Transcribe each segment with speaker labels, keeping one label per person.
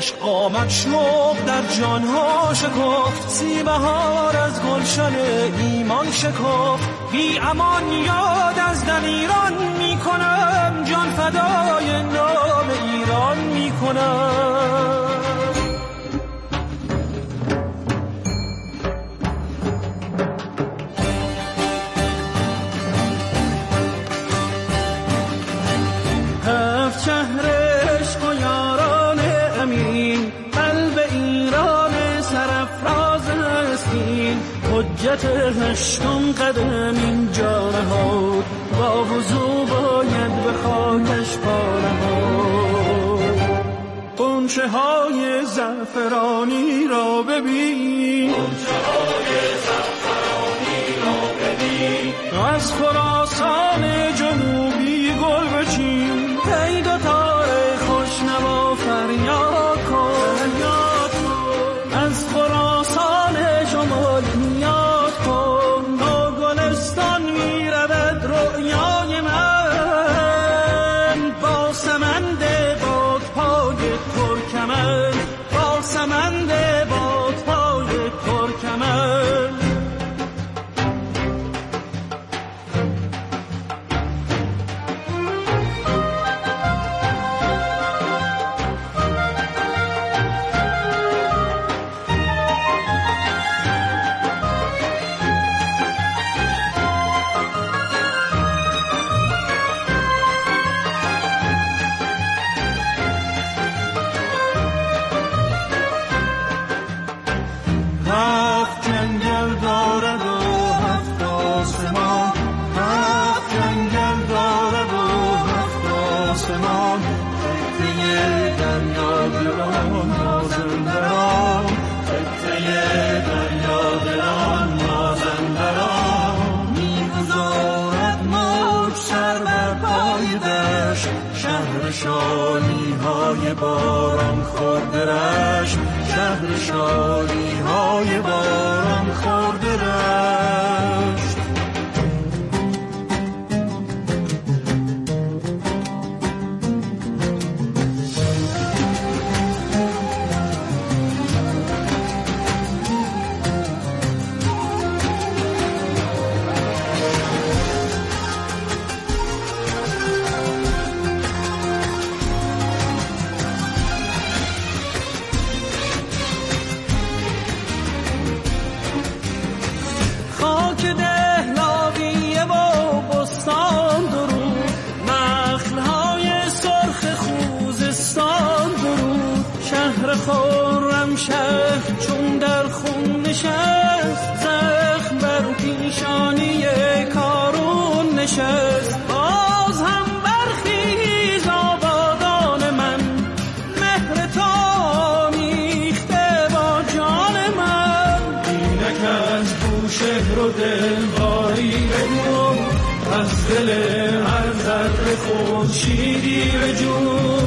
Speaker 1: عشق قامت شوق در جانها شکفت، سی بهار از گلشن ایمان شکفت. بی امان یاد از دلیران می کنم، جان فدای نام ایران می کنم. هفت شهر عشق و یاران امین، قلب ایران سرافراز هستیم. حجت هشتم قدم اینجا نهاد، با وضو باید به خاکش پا نهاد. غنچه های زعفرانی را ببین، غنچه های زعفرانی را ببین. از خراسان جنوبی گل بچین، ای دو تار خوشنوا فریاد کن. از خراسان شمال میاد کن، با گلستان میرود رؤیای من. با سمند بادپای ترکمن، با سمند بادپای ترکمن. شالی های باران خورده رشت، شهر شالی های باران خورده رشت. شهر چون در خون نشست، زخم بر پیشانی کارون نشست. باز هم برخیز آبادان من، مهر تو میخته با جان من. اینک از بو شهر و دلباری بگو، از دل هر ذره خورشیدی بجو.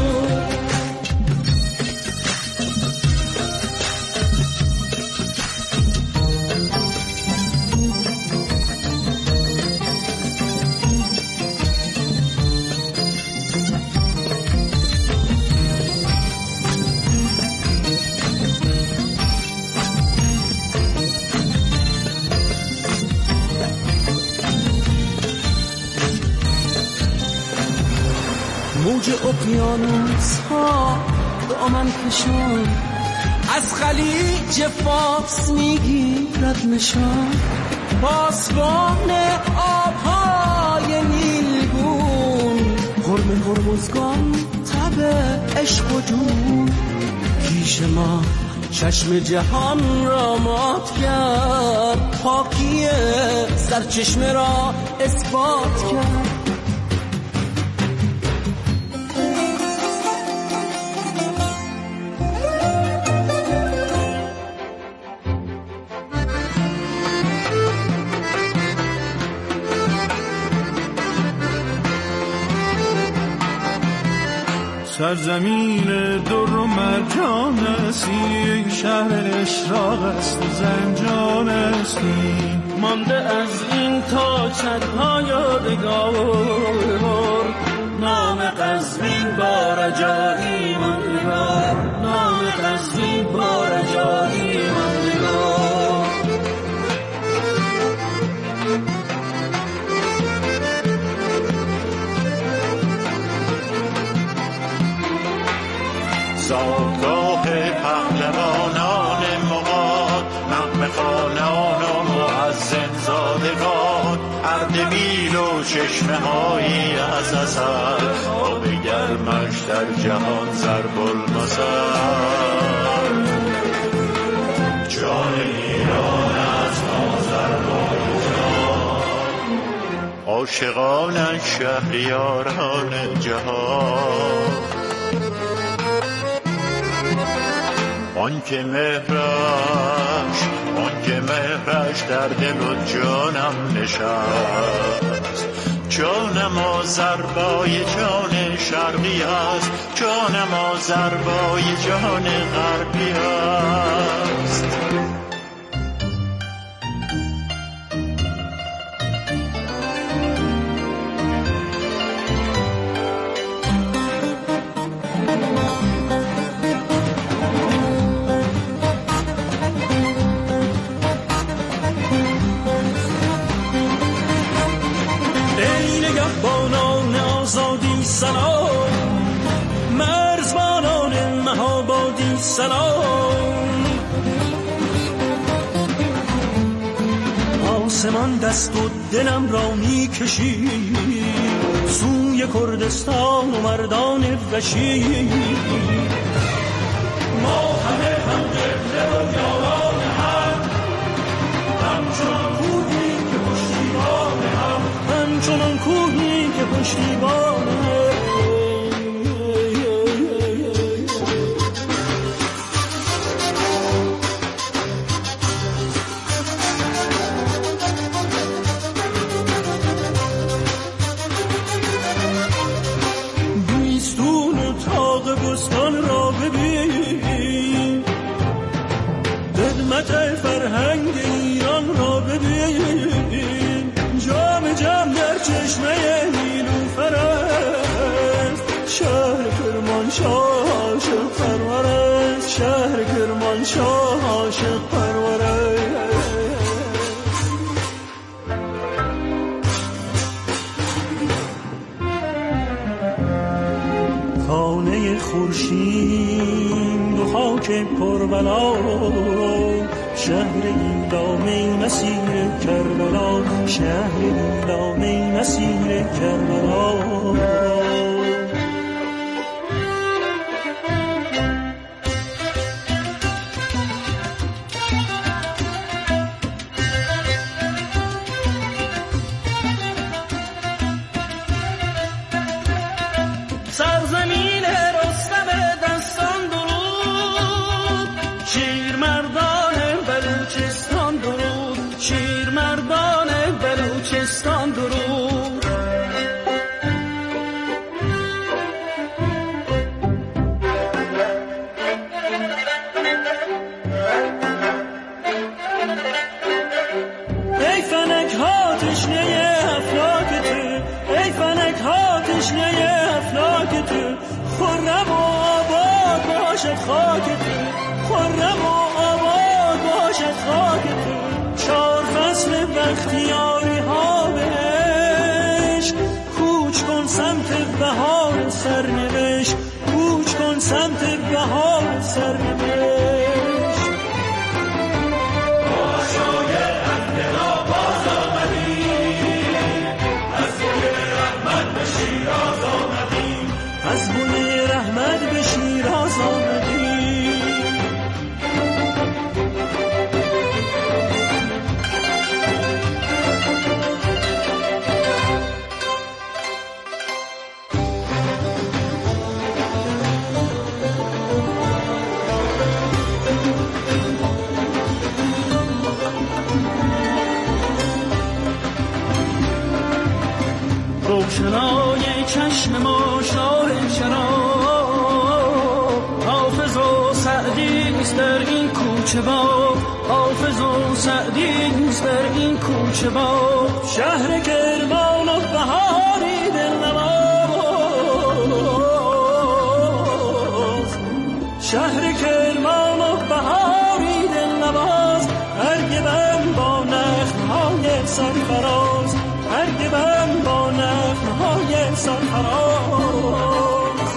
Speaker 1: موج اقیانوس ها دامن کشان، از خلیج فارس میگیرد نشان. پاسبان آبهای نیلگون، حرم هرمزگان تب عشق و جنون. پیش ما چشم جهان را مات کرد، پاکی سرچشمه را اثبات کرد. سرزمین در و مرجان استی، شهر اشراق است و زنجان استی. مانده از این تا چت‌ها یادگار، نام قزوین با رجایی ماندگار، نام نزدی با رجایی من نگاه.
Speaker 2: زادگاه پهلوانان مغان، نغمه خوانان و مؤذن زادگان، اردبیل و چشمه هایی از اثر، آب گرمش در جهان ضرب المثل. جان ایران از آذربایجان، عاشقانش شهریاران جهان. آنکه مهرش در دل و جانم نشست، جانم آذربای جان شرقی است، جانم آذربای جان غربی است.
Speaker 1: سلام آسمان دست و دلم را می کشی سوی کردستان و مردان وشی. ما همه هم قبله و یاران هم، همچنان کوهی که پشتیبان هم، همچنان کوهی که پشتیبان هم. فرهنگ ایران را ببین، جام جام در چشمه نیلوفر است. شهر کرمانشاه عاشق پرور است، شهر کرمانشاه عاشق پرور است. خانه خورشید و خاک کربلا، شهر ایلام مسیر کربلا، شهر ایلام مسیر کربلا.
Speaker 3: سرزمین رستم دستان درود، شیرمردان بلوچستان درود، شیرمردان بلوچستان درود.
Speaker 1: ای فلک ها تشنه افلاک تو، ای فلک ها تشنه افلاک تو، خرم و آباد باشد خاک تو، خرم و آباد باشد خاک تو. چار فصل بختیاری ها بهش، کوچ کن سمت بهار سرنوشت، کوچ کن سمت بهار سرنوشت. از بوی رحمت به شیراز آمدیم، روشنای چشم ما شار چراغ، حافظ و سعدی است در این کوچه با، حافظ و سعدی است در این کوچه با. شهر کرمان و بهاری دلنواز، شهر کرمان سرفراز، برگ من با نغمه‌های سرفراز.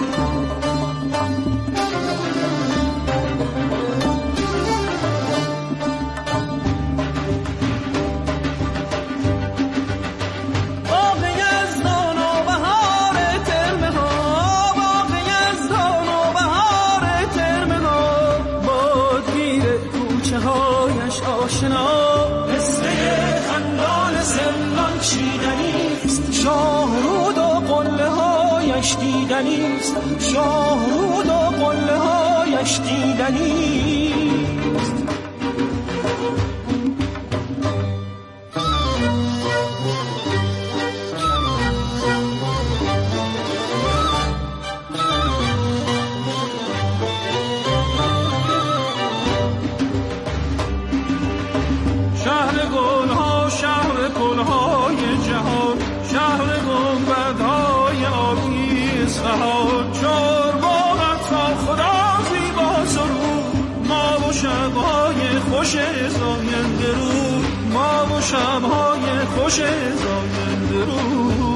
Speaker 1: شاهرود و قله هایش دیدنیست، شاهرود و قله هایش دیدنیست. شهر گلها، شهر گلهای جهان، شهر گنبدهای آبی اصفهان، چارباغت تا خدا زیبا سرود، ما و شبهای خوش زاینده رود، ما و شبهای خوش زاینده رود.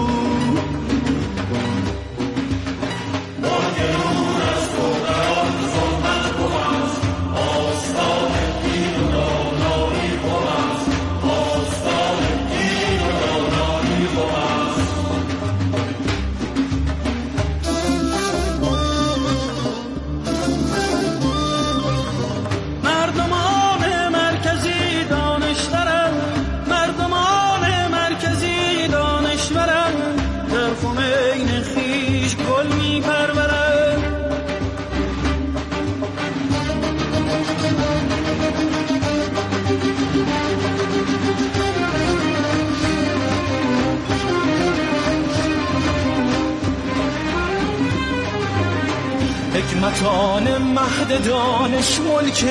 Speaker 1: حکمتان مهد دانش ملک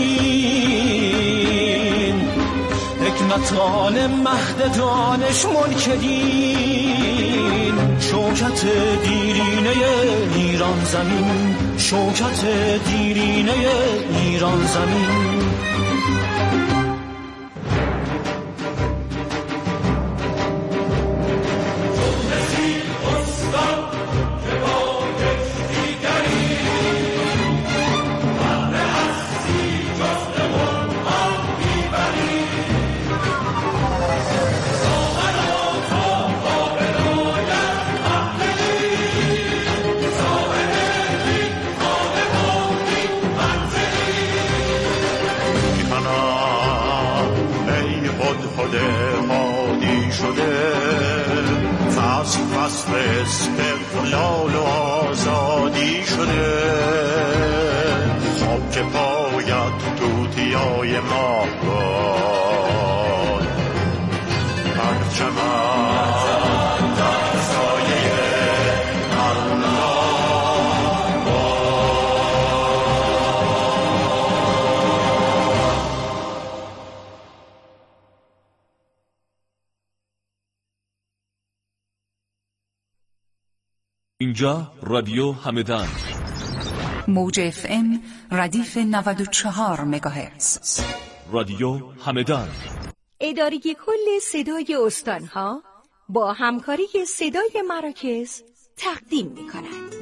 Speaker 1: دین، حکمتان مهد دانش ملک دین، شوکت دیرینه ایران زمین، شوکت دیرینه ایران زمین.
Speaker 2: استقلال و آزادی شده، خاک پایت توتیای ما باد، پرچم در سایه الله باد.
Speaker 4: اینجا رادیو همدان،
Speaker 5: موج FM ردیف 94 مگاهرتز.
Speaker 4: رادیو همدان،
Speaker 6: اداره کل صدای استانها با همکاری صدای مراکز تقدیم می‌کند.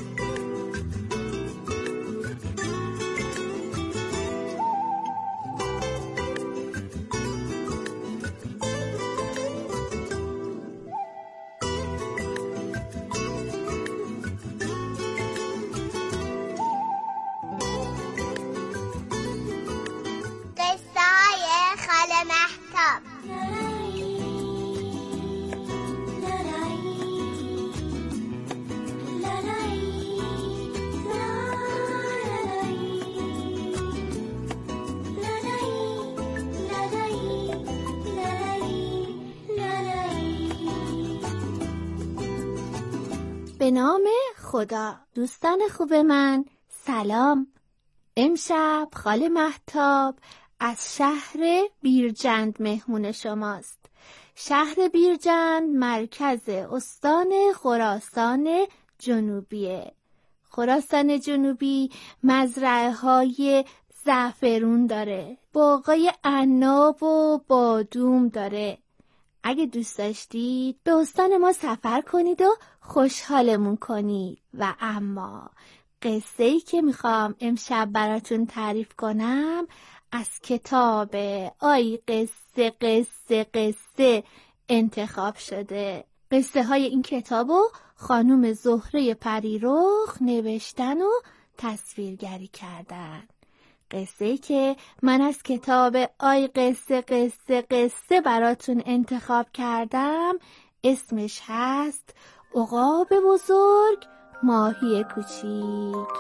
Speaker 7: به نام خدا. دوستان خوب من سلام. امشب خاله مهتاب از شهر بیرجند مهمون شماست. شهر بیرجند مرکز استان خراسان جنوبیه. خراسان جنوبی مزرعه‌های زعفرون داره، باغای عناب و بادوم داره. اگه دوست داشتید به استان ما سفر کنید و خوشحالمون کنید. و اما قصه‌ای که میخوام امشب براتون تعریف کنم از کتاب آی قصه قصه قصه انتخاب شده. قصه های این کتابو خانم زهره پریرخ نوشتن و تصویرگری کردن. قصه‌ای که من از کتاب آی قصه قصه قصه براتون انتخاب کردم اسمش هست عقاب بزرگ ماهی کوچیک.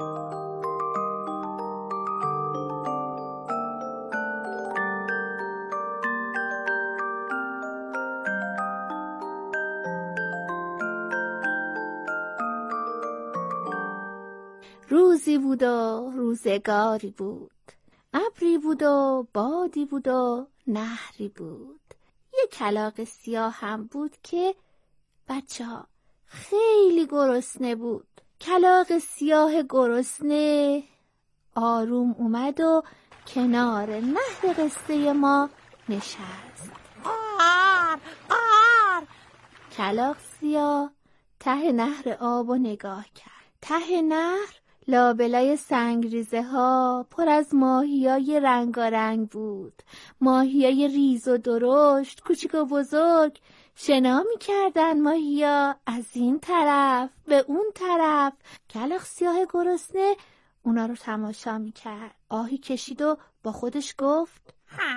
Speaker 7: روزی بود و روزگاری بود، ابری بود و بادی بود و نهری بود. یه کلاغ سیاه هم بود که بچه‌ها خیلی گرسنه بود. کلاغ سیاه گرسنه آروم اومد و کنار نهر قصه ما نشست.
Speaker 8: قار قار.
Speaker 7: کلاغ سیاه ته نهر آب نگاه کرد. ته نهر لابلای سنگریزه ها پر از ماهیای رنگارنگ بود. ماهیای ریز و درشت، کوچیک و بزرگ شنا می‌کردن. ماهیا از این طرف به اون طرف. کلاغ سیاه گرسنه اونا رو تماشا می‌کرد. آهی کشید و با خودش گفت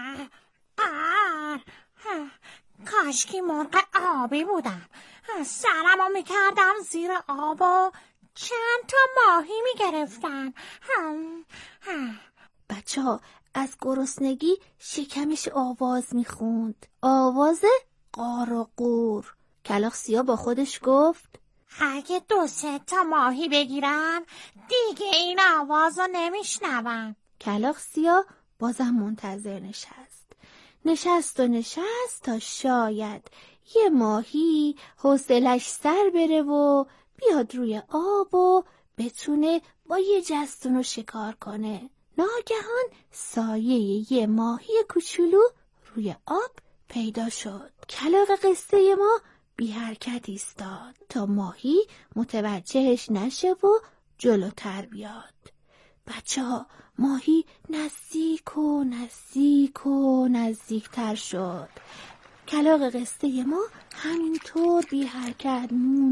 Speaker 8: کاشکی مرغ آبی بودم، سرمو میکردم زیر آب و چند تا ماهی میگرفتن.
Speaker 7: بچه ها از گرسنگی شکمش آواز میخوند، آواز قار و قور. کلاغ سیاه با خودش گفت
Speaker 8: اگه 2-3 تا ماهی بگیرم دیگه این آواز رو نمیشنوم.
Speaker 7: کلاغ سیاه بازم منتظر نشست تا شاید یه ماهی حوصلش سر بره و بیاد روی آب و بتونه با یه جستونو شکار کنه. ناگهان سایه یه ماهی کوچولو روی آب پیدا شد. کلاغ قصه ما بی حرکت ایستاد تا ماهی متوجهش نشه و جلوتر بیاد. بچه‌ها ماهی نزدیکتر شد. کلاغ قصه ما همینطور بی حرکت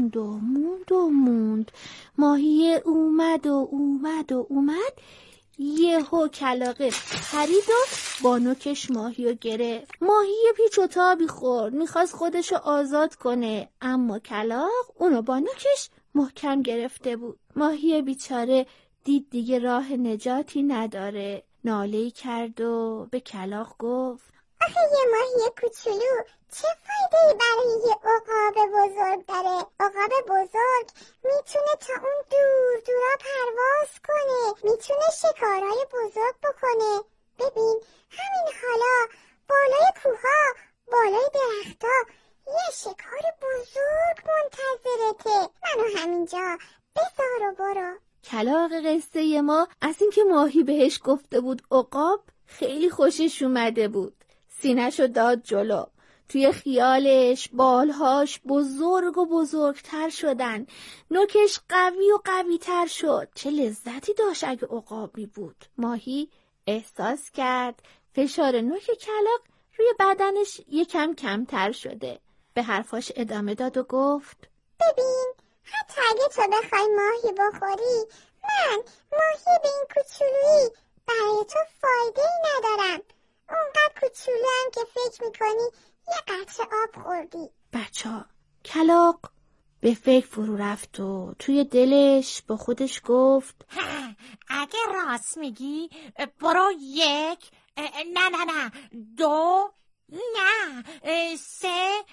Speaker 7: موند. ماهی اومد. یهو کلاغ پرید و با نوکش ماهی رو گرفت. ماهی پیچ و تابی خورد، میخواست خودشو آزاد کنه، اما کلاغ اونو با نوکش محکم گرفته بود. ماهی بیچاره دید دیگه راه نجاتی نداره، ناله‌ای کرد و به کلاغ گفت
Speaker 9: آخه یه ماهی کوچولو چه فایده‌ای برای یه عقاب بزرگ داره؟ عقاب بزرگ میتونه تا اون دورا پرواز کنه، میتونه شکارهای بزرگ بکنه. ببین همین حالا بالای کوها، بالای درختا یه شکار بزرگ منتظرته. منو همینجا بذار و برو.
Speaker 7: کلاغ قصه ما از اینکه ماهی بهش گفته بود عقاب خیلی خوشش اومده بود. سینه‌شو داد جلو. توی خیالش بالهاش بزرگتر شدن، نوکش قوی تر شد. چه لذتی داشت اگه عقابی بود. ماهی احساس کرد فشار نوک کلاغ روی بدنش یکم کمتر شده. به حرفاش ادامه داد و گفت
Speaker 9: ببین حتی اگه تو بخوای ماهی بخوری، من ماهی به این کوچولویی برای تو فایده‌ای ندارم. اونقدر کوچولوام که فکر میکنی یه قطره آب خوردی.
Speaker 7: بچه‌ها کلاغ به فکر فرو رفت و توی دلش با خودش گفت
Speaker 8: اگه راست میگی برو 1 نه 2 نه 3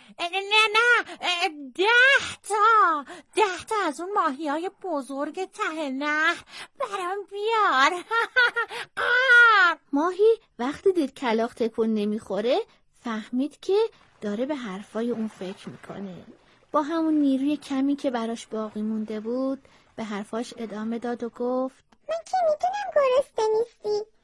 Speaker 8: نه 10 تا از اون ماهی‌های بزرگ ته نهر برام بیار.
Speaker 7: ماهی وقتی دید کلاغ تکون نمیخوره فهمید که داره به حرفای اون فکر میکنه. با همون نیروی کمی که براش باقی مونده بود به حرفاش ادامه داد و گفت
Speaker 9: من که میدونم گرسنه نیستی،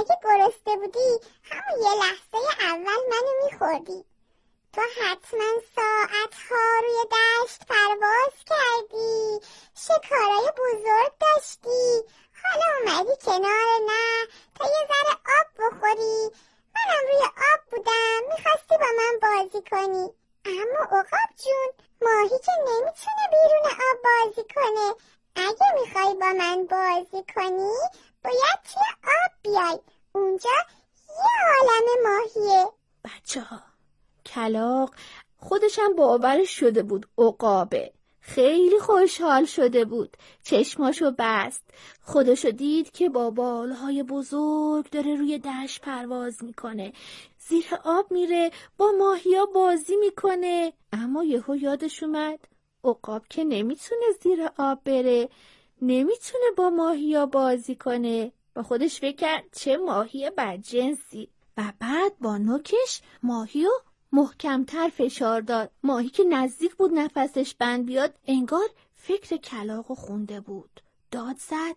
Speaker 9: اگه گرسنه بودی همون یه لحظه اول منو میخوردی. تو حتما ساعتها روی دشت پرواز کردی، شکارای بزرگ داشتی، حالا اومدی کنار نه تا یه ذره آب بخوری. منم روی آب بودم، میخواستی با من بازی کنی. اما عقاب جون، ماهی که نمیتونه بیرون آب بازی کنه. اگه میخوای با من بازی کنی باید توی آب بیای، اونجا یه عالم ماهیه.
Speaker 7: بچه‌ها، کلاغ خودشم باورش شده بود عقابه. خیلی خوشحال شده بود. چشماشو بست. خودشو دید که با بالهای بزرگ داره روی دشت پرواز میکنه. زیر آب میره، با ماهیا بازی میکنه. اما یهو یادش اومد عقاب که نمیتونه زیر آب بره، نمیتونه با ماهیا بازی کنه. با خودش فکر کرد چه ماهی بدجنسی. و بعد با نوکش ماهیو محکمتر فشار داد. ماهی که نزدیک بود نفسش بند بیاد، انگار فکر کلاغو خونده بود. داد زد.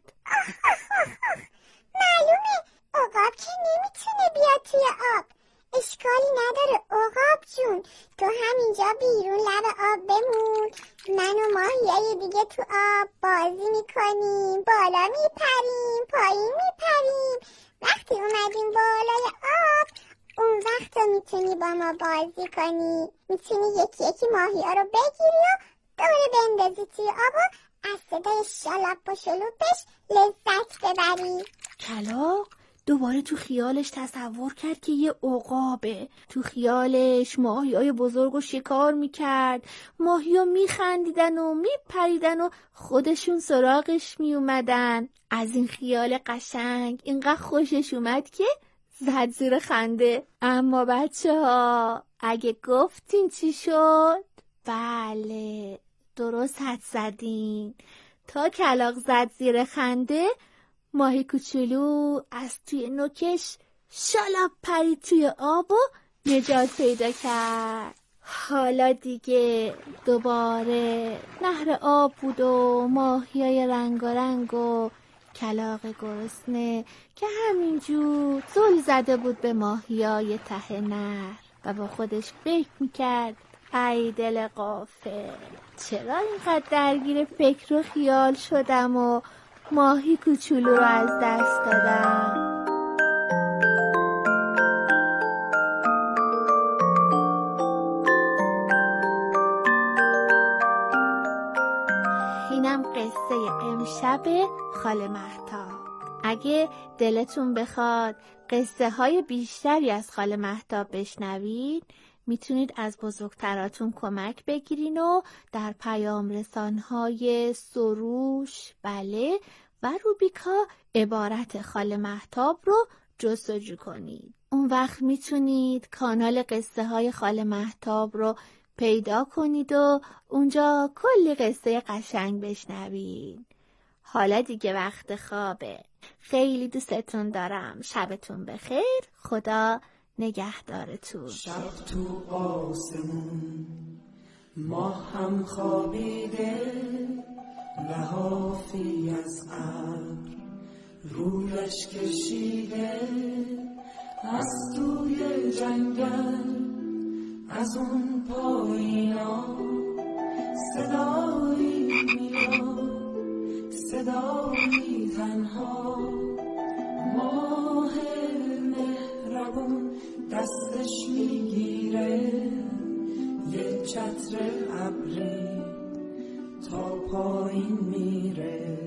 Speaker 9: معلومه عقاب که نمیتونه بیاد توی آب. اشکالی نداره عقاب جون، تو همینجا بیرون لب آب بمون. من و ماهیای دیگه تو آب بازی میکنیم، بالا میپریم، پایین میپریم. وقتی اومدیم بالای آب اون وقت تو میتونی با ما بازی کنی. میتونی یکی یکی ماهیا رو بگیری و دوره بندازی توی آب و از صدای شلپ و شلوپش لذت ببری.
Speaker 7: کلاغ دوباره تو خیالش تصور کرد که یه عقابه. تو خیالش ماهیای بزرگ رو شکار میکرد. ماهیا میخندیدن و میپریدن و خودشون سراغش میومدن. از این خیال قشنگ اینقدر خوشش اومد که زد زیر خنده. اما بچه‌ها اگه گفتین چی شد؟ بله، درست حد زدین. تا کلاغ زد زیر خنده، ماهی کوچولو از توی نوکش شلپ پرید توی آب و نجات پیدا کرد. حالا دیگه دوباره نهر آب بود و ماهیای رنگارنگ و کلاغ گرسنه که همینجور زل زده بود به ماهیای ته نهر و با خودش فکر میکرد ای دل غافل، چرا اینقدر درگیر فکر و خیال شدم و ماهی کوچولو رو از دست دادم. اینم قصه امشب خاله مهتاب. اگه دلتون بخواد قصه های بیشتری از خاله مهتاب بشنوید، میتونید از بزرگتراتون کمک بگیرین و در پیام رسانهای سروش، بله و روبیکا عبارت خاله مهتاب رو جستجو کنید. اون وقت میتونید کانال قصه های خاله مهتاب رو پیدا کنید و اونجا کلی قصه قشنگ بشنوید. حالا دیگه وقت خوابه. خیلی دوستتون دارم. شبتون بخیر. خدا نگهدارتون.
Speaker 3: شب تو آسمون ما هم خوابیده، لحافی از ابر رویش کشیده، از توی جنگل از اون پایینا صدایی میاد، صدایی تنها. ماه مهربون دستش میگیره یه چتر ابری تا پایین میره.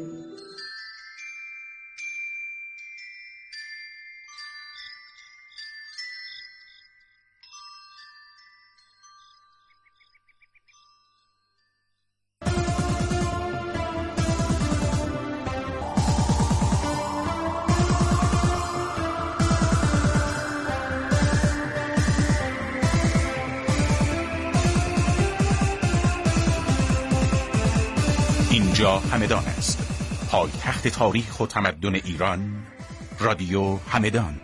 Speaker 10: اینجا همدان است، پایتخت تاریخ و تمدن ایران. رادیو همدان.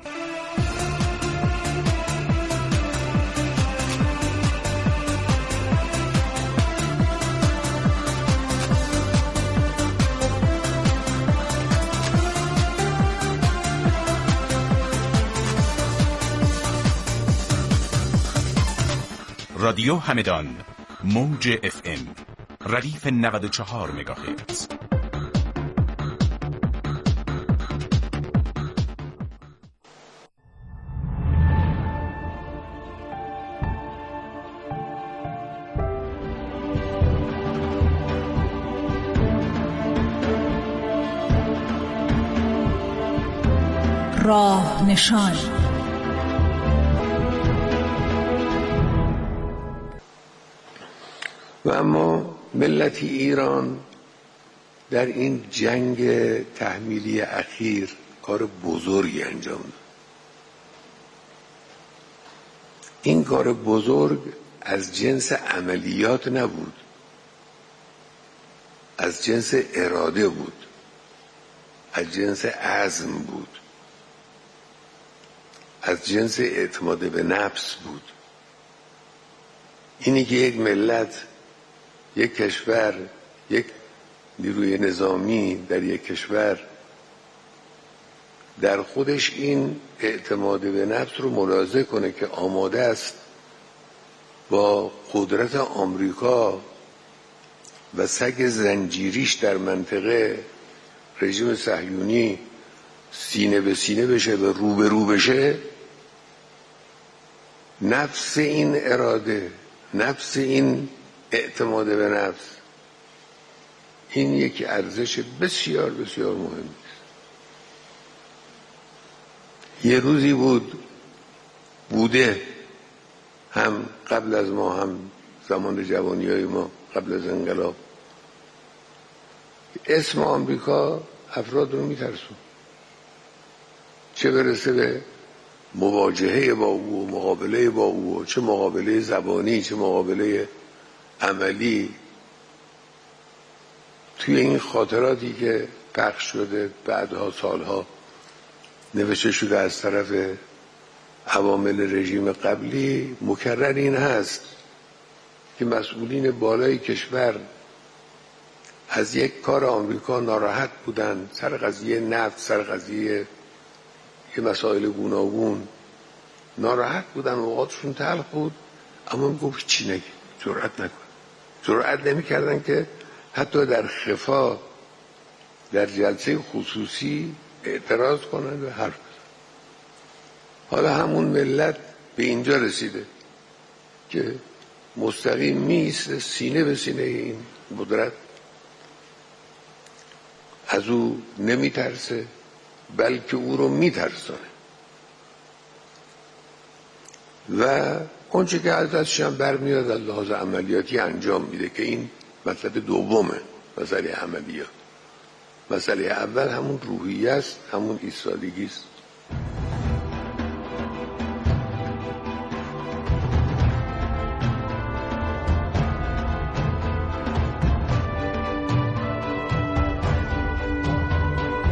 Speaker 10: رادیو همدان، موج FM، ردیف 94 مگاهرتز.
Speaker 5: راه نشان.
Speaker 11: و اما ملت ایران در این جنگ تحمیلی اخیر کار بزرگی انجام داد. این کار بزرگ از جنس عملیات نبود، از جنس اراده بود، از جنس عزم بود، از جنس اعتماد به نفس بود. اینی که یک ملت، یک کشور، یک نیروی نظامی در یک کشور در خودش این اعتماد به نفس رو ملاحظه کنه که آماده است با قدرت آمریکا و سگ زنجیریش در منطقه رژیم صهیونی سینه به سینه بشه و رو به رو بشه، نفس این اراده، نفس این اعتماد به نفس، این یک ارزش بسیار بسیار مهمی است. یه روزی بوده هم قبل از ما، هم زمان جوانی‌های ما قبل از انقلاب، اسم آمریکا افراد رو میترسون، چه برسه به مواجهه با او و مقابله با او، و چه مقابله زبانی چه مقابله عملی. توی این خاطراتی که پخش شده بعدها سالها نوشته شده از طرف عوامل رژیم قبلی، مکرر این هست که مسئولین بالای کشور از یک کار آمریکا ناراحت بودند، سر قضیه نفت، سر قضیه یه مسائل گوناگون ناراحت بودن، اوقاتشون تلخ بود، اما میگفت چی نگی، جرأت نمی کردن که حتی در خفا در جلسه خصوصی اعتراض کنن و حرف بزنن. حالا همون ملت به اینجا رسیده که مستقیم میسته سینه به سینه این قدرت، از او نمیترسه بلکه او رو میترسانه و اونچه که ازش هم برمیاد از لحاظ عملیاتی انجام میده که این مسئله دومه، مسئله عملیات. مسئله اول همون روحیه است، همون ایستادگی است.